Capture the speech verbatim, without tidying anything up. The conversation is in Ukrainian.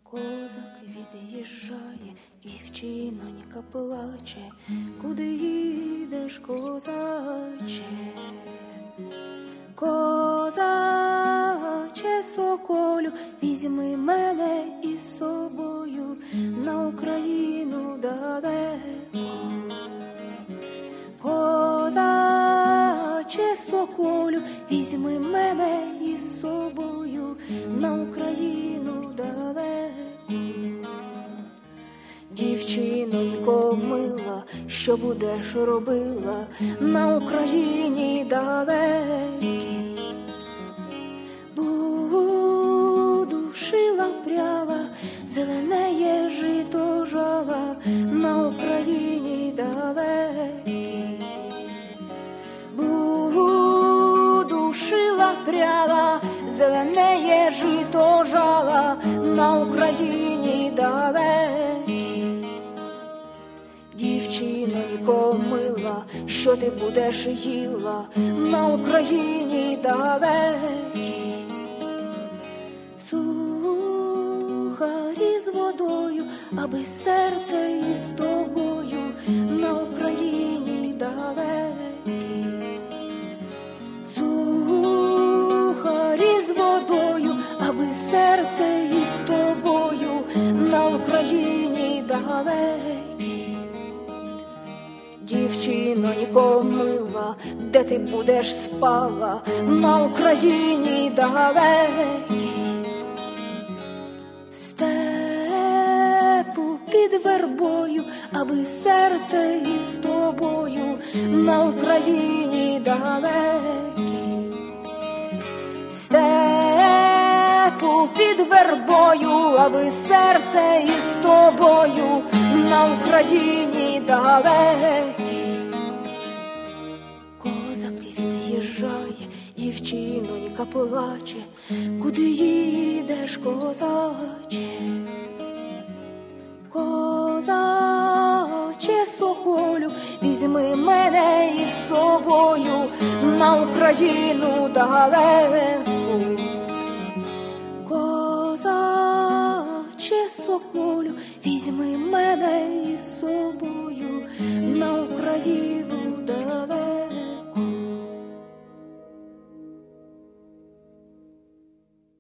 Козак від'їжджає, дівчинонька плаче. Куди їдеш, козаче? Козаче, соколю, візьми мене із собою на Україну далеко. Козаче, соколю, візьми мене із собою на Україну далеко. Дівчинонько мила, що будеш робила на Україні далекій? Буду шила, пряла, зеленеє жито жала на Україні далекій. Буду шила, пряла, зеленеє жито жала на Україні далекій. Дівчинонько мила, що ти будеш їла на Україні далекій? Сухарі з водою, аби серце із тобою на Україні далекій. Сухарі з водою, аби серце із тобою на Україні далекій. Дівчинонько мила, де ти будеш спала на Україні далекій? В степу під вербою, аби серце із тобою на Україні далекій. В степу під вербою, аби серце із тобою на Україні далекій. Козак від'їжджає, дівчинонька плаче. Куди їдеш, козаче? Козаче, соколю, візьми мене із собою на Україну далеку. Козаче, соколю, візьми мене із собою на Україну далеку.